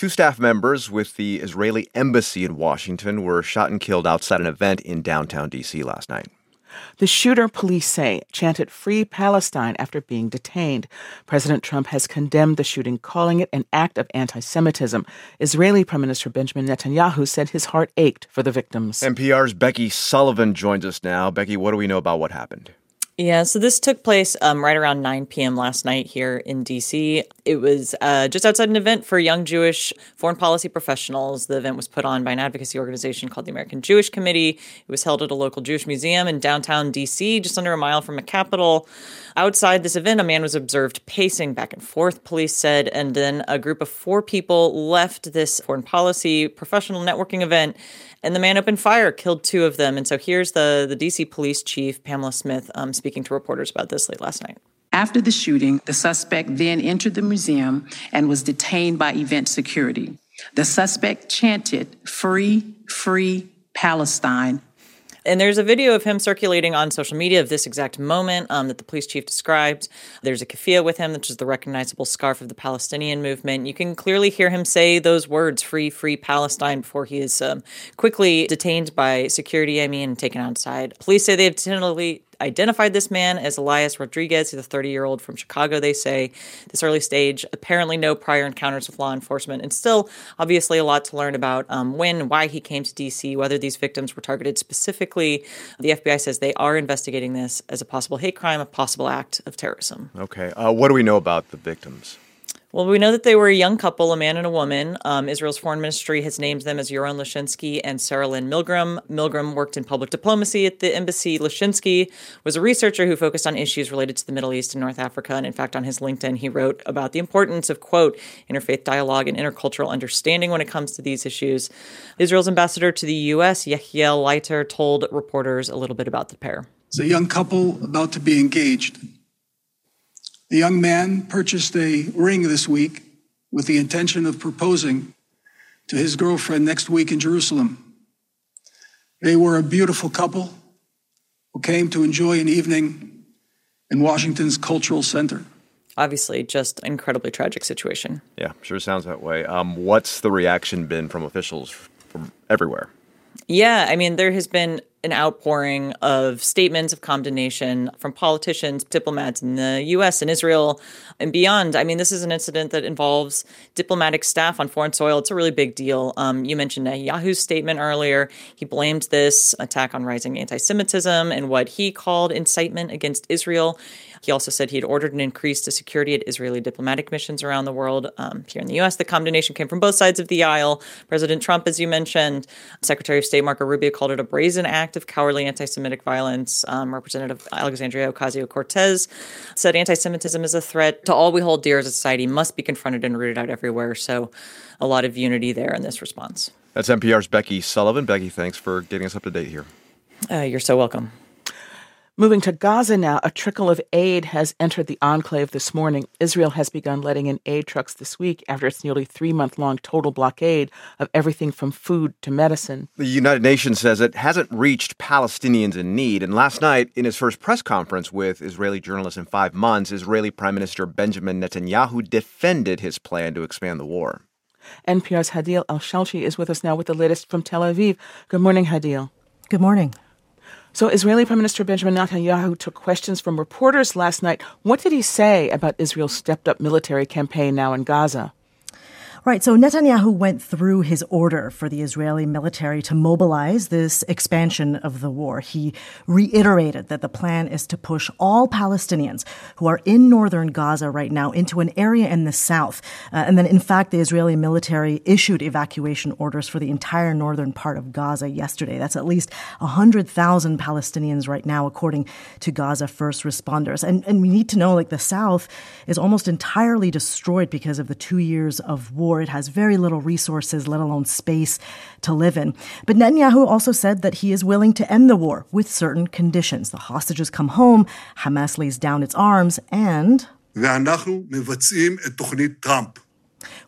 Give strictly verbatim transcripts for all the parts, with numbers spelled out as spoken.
Two staff members with the Israeli embassy in Washington were shot and killed outside an event in downtown D C last night. The shooter, police say, chanted Free Palestine after being detained. President Trump has condemned the shooting, calling it an act of anti-Semitism. Israeli Prime Minister Benjamin Netanyahu said his heart ached for the victims. N P R's Becky Sullivan joins us now. Becky, what do we know about what happened? Yeah, so this took place um, right around nine p.m. last night here in D C. It was uh, just outside an event for young Jewish foreign policy professionals. The event was put on by an advocacy organization called the American Jewish Committee. It was held at a local Jewish museum in downtown D C, just under a mile from the Capitol. Outside this event, a man was observed pacing back and forth, police said, and then a group of four people left this foreign policy professional networking event, and the man opened fire, killed two of them. And so here's the, the D C police chief, Pamela Smith, um, speaking to reporters about this late last night. After the shooting, the suspect then entered the museum and was detained by event security. The suspect chanted, "Free, free Palestine." And there's a video of him circulating on social media of this exact moment um, that the police chief described. There's a keffiyeh with him, which is the recognizable scarf of the Palestinian movement. You can clearly hear him say those words, "Free, free Palestine," before he is um, quickly detained by security, I mean, and taken outside. Police say they've tentatively identified this man as Elias Rodriguez. He's a thirty-year-old from Chicago, they say. This early stage, apparently no prior encounters with law enforcement, and still obviously a lot to learn about um, when and why he came to D C, whether these victims were targeted specifically. The F B I says they are investigating this as a possible hate crime, a possible act of terrorism. Okay. Uh, what do we know about the victims? Well, we know that they were a young couple, a man and a woman. Um, Israel's foreign ministry has named them as Yaron Lashinsky and Sarah Lynn Milgram. Milgram worked in public diplomacy at the embassy. Lashinsky was a researcher who focused on issues related to the Middle East and North Africa. And in fact, on his LinkedIn, he wrote about the importance of, quote, interfaith dialogue and intercultural understanding when it comes to these issues. Israel's ambassador to the U S, Yechiel Leiter, told reporters a little bit about the pair. It's a young couple about to be engaged. The young man purchased a ring this week with the intention of proposing to his girlfriend next week in Jerusalem. They were a beautiful couple who came to enjoy an evening in Washington's Cultural Center. Obviously, just an incredibly tragic situation. Yeah, sure sounds that way. Um, what's the reaction been from officials from everywhere? Yeah, I mean, there has been an outpouring of statements of condemnation from politicians, diplomats in the U S and Israel and beyond. I mean, this is an incident that involves diplomatic staff on foreign soil. It's a really big deal. Um, you mentioned Netanyahu's statement earlier. He blamed this attack on rising anti-Semitism and what he called incitement against Israel. He also said he had ordered an increase to security at Israeli diplomatic missions around the world. Um, here in the U S, the condemnation came from both sides of the aisle. President Trump, as you mentioned, Secretary of State Marco Rubio called it a brazen act of cowardly anti-Semitic violence. Um, Representative Alexandria Ocasio-Cortez said anti-Semitism is a threat to all we hold dear as a society, must be confronted and rooted out everywhere. So a lot of unity there in this response. That's N P R's Becky Sullivan. Becky, thanks for getting us up to date here. Uh, you're so welcome. Moving to Gaza now, a trickle of aid has entered the enclave this morning. Israel has begun letting in aid trucks this week after its nearly three-month-long total blockade of everything from food to medicine. The United Nations says it hasn't reached Palestinians in need. And last night, in his first press conference with Israeli journalists in five months, Israeli Prime Minister Benjamin Netanyahu defended his plan to expand the war. N P R's Hadil El-Shalchi is with us now with the latest from Tel Aviv. Good morning, Hadil. Good morning. So Israeli Prime Minister Benjamin Netanyahu took questions from reporters last night. What did he say about Israel's stepped-up military campaign now in Gaza? Right. So Netanyahu went through his order for the Israeli military to mobilize this expansion of the war. He reiterated that the plan is to push all Palestinians who are in northern Gaza right now into an area in the south. Uh, and then, in fact, the Israeli military issued evacuation orders for the entire northern part of Gaza yesterday. That's at least one hundred thousand Palestinians right now, according to Gaza first responders. And, and we need to know, like, the south is almost entirely destroyed because of the two years of war. It has very little resources, let alone space to live in. But Netanyahu also said that he is willing to end the war with certain conditions. The hostages come home, Hamas lays down its arms, and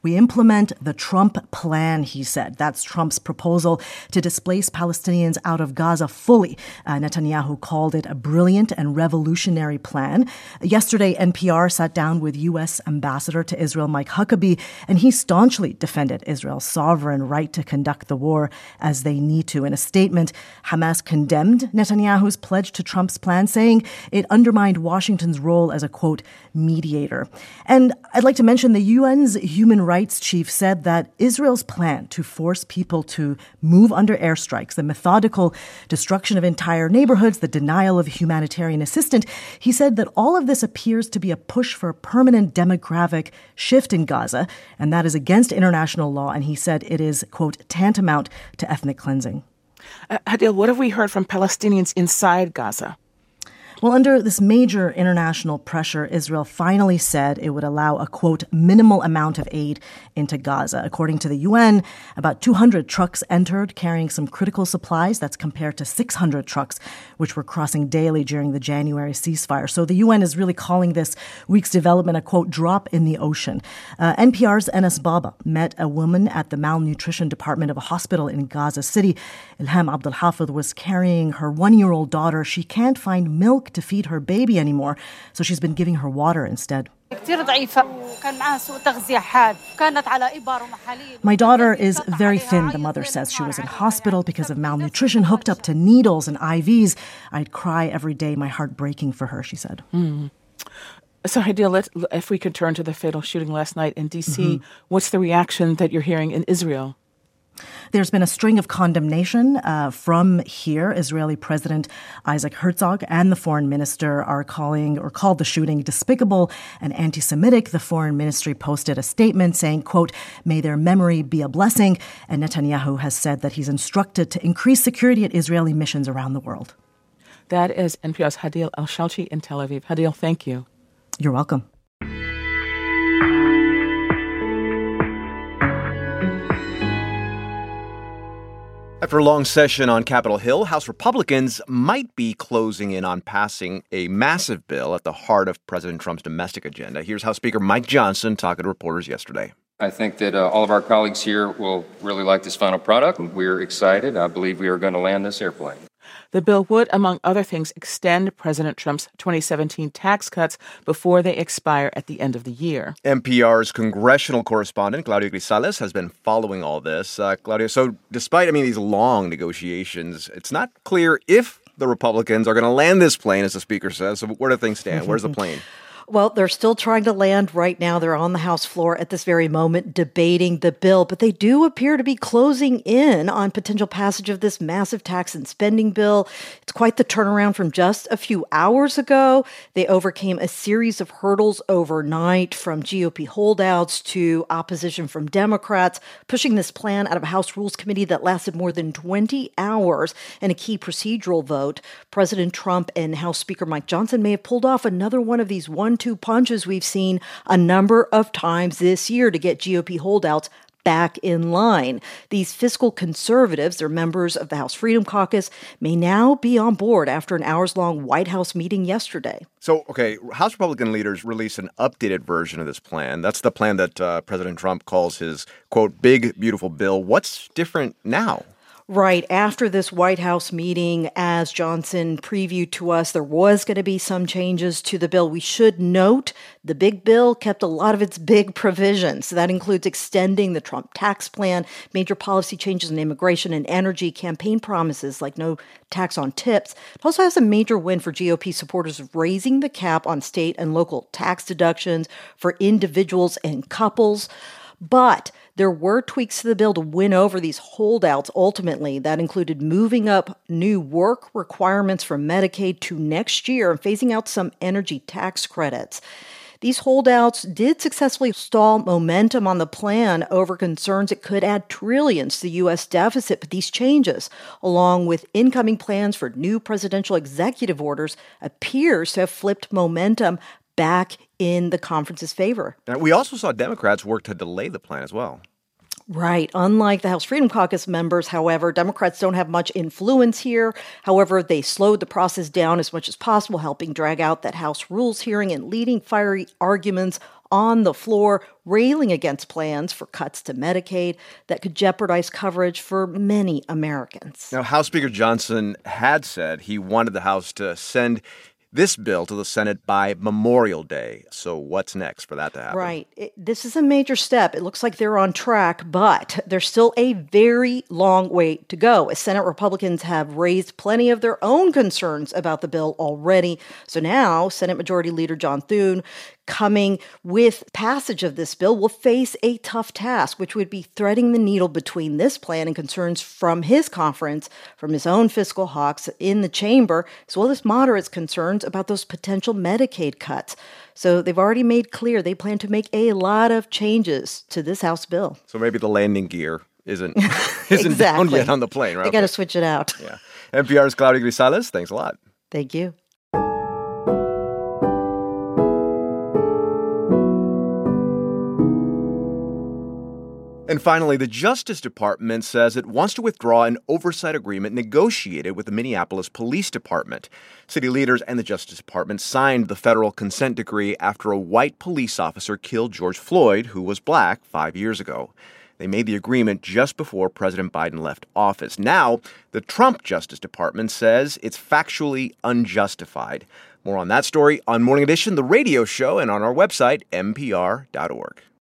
We implement the Trump plan, he said. That's Trump's proposal to displace Palestinians out of Gaza fully. Uh, Netanyahu called it a brilliant and revolutionary plan. Yesterday, N P R sat down with U S Ambassador to Israel, Mike Huckabee, and he staunchly defended Israel's sovereign right to conduct the war as they need to. In a statement, Hamas condemned Netanyahu's pledge to Trump's plan, saying it undermined Washington's role as a, quote, mediator. And I'd like to mention the U N's human rights chief said that Israel's plan to force people to move under airstrikes, the methodical destruction of entire neighborhoods, the denial of humanitarian assistance, he said that all of this appears to be a push for a permanent demographic shift in Gaza, and that is against international law, and he said it is, quote, tantamount to ethnic cleansing. Uh, Hadil, what have we heard from Palestinians inside Gaza? Well, under this major international pressure, Israel finally said it would allow a, quote, minimal amount of aid into Gaza. According to the U N, about two hundred trucks entered carrying some critical supplies. That's compared to six hundred trucks, which were crossing daily during the January ceasefire. So the U N is really calling this week's development a, quote, drop in the ocean. Uh, N P R's Enes Baba met a woman at the malnutrition department of a hospital in Gaza City. Ilham Abdul Hafid was carrying her one-year-old daughter. She can't find milk to feed her baby anymore, so she's been giving her water instead. My daughter is very thin, the mother says. She was in hospital because of malnutrition, hooked up to needles and I Vs. I'd cry every day, my heart breaking for her, she said. Mm. So, Hadil, let, if we could turn to the fatal shooting last night in D C, mm-hmm. What's the reaction that you're hearing in Israel? There's been a string of condemnation uh, from here. Israeli President Isaac Herzog and the foreign minister are calling or called the shooting despicable and anti-Semitic. The foreign ministry posted a statement saying, quote, may their memory be a blessing. And Netanyahu has said that he's instructed to increase security at Israeli missions around the world. That is N P R's Hadil Al-Shalchi in Tel Aviv. Hadil, thank you. You're welcome. After a long session on Capitol Hill, House Republicans might be closing in on passing a massive bill at the heart of President Trump's domestic agenda. Here's House Speaker Mike Johnson talking to reporters yesterday. I think that uh, all of our colleagues here will really like this final product. We're excited. I believe we are going to land this airplane. The bill would, among other things, extend President Trump's twenty seventeen tax cuts before they expire at the end of the year. N P R's congressional correspondent, Claudia Grisales, has been following all this. Uh, Claudia, so despite, I mean, these long negotiations, it's not clear if the Republicans are going to land this plane, as the speaker says. So where do things stand? Where's the plane? Well, they're still trying to land right now. They're on the House floor at this very moment debating the bill, but they do appear to be closing in on potential passage of this massive tax and spending bill. It's quite the turnaround from just a few hours ago. They overcame a series of hurdles overnight, from G O P holdouts to opposition from Democrats, pushing this plan out of a House Rules Committee that lasted more than twenty hours and a key procedural vote. President Trump and House Speaker Mike Johnson may have pulled off another one of these one two punches we've seen a number of times this year to get G O P holdouts back in line. These fiscal conservatives, they're members of the House Freedom Caucus, may now be on board after an hours-long White House meeting yesterday. So, okay, House Republican leaders released an updated version of this plan. That's the plan that uh, President Trump calls his, quote, big, beautiful bill. What's different now? Right after this White House meeting, as Johnson previewed to us, there was going to be some changes to the bill. We should note the big bill kept a lot of its big provisions. So that includes extending the Trump tax plan, major policy changes in immigration and energy, campaign promises like no tax on tips. It also has a major win for G O P supporters of raising the cap on state and local tax deductions for individuals and couples. But there were tweaks to the bill to win over these holdouts ultimately. That included moving up new work requirements for Medicaid to next year and phasing out some energy tax credits. These holdouts did successfully stall momentum on the plan over concerns it could add trillions to the U S deficit. But these changes, along with incoming plans for new presidential executive orders, appears to have flipped momentum back in the conference's favor. And we also saw Democrats work to delay the plan as well. Right. Unlike the House Freedom Caucus members, however, Democrats don't have much influence here. However, they slowed the process down as much as possible, helping drag out that House Rules hearing and leading fiery arguments on the floor, railing against plans for cuts to Medicaid that could jeopardize coverage for many Americans. Now, House Speaker Johnson had said he wanted the House to send this bill to the Senate by Memorial Day. So what's next for that to happen? Right. It, this is a major step. It looks like they're on track, but there's still a very long way to go, as Senate Republicans have raised plenty of their own concerns about the bill already. So now Senate Majority Leader John Thune, coming with passage of this bill, will face a tough task, which would be threading the needle between this plan and concerns from his conference, from his own fiscal hawks in the chamber, as well as moderates' concerns about those potential Medicaid cuts. So they've already made clear they plan to make a lot of changes to this House bill. So maybe the landing gear isn't isn't exactly. down yet on the plane, right? They got to switch it out. Yeah. N P R's Claudia Grisales, thanks a lot. Thank you. And finally, the Justice Department says it wants to withdraw an oversight agreement negotiated with the Minneapolis Police Department. City leaders and the Justice Department signed the federal consent decree after a white police officer killed George Floyd, who was black, five years ago. They made the agreement just before President Biden left office. Now, the Trump Justice Department says it's factually unjustified. More on that story on Morning Edition, the radio show, and on our website, N P R dot org.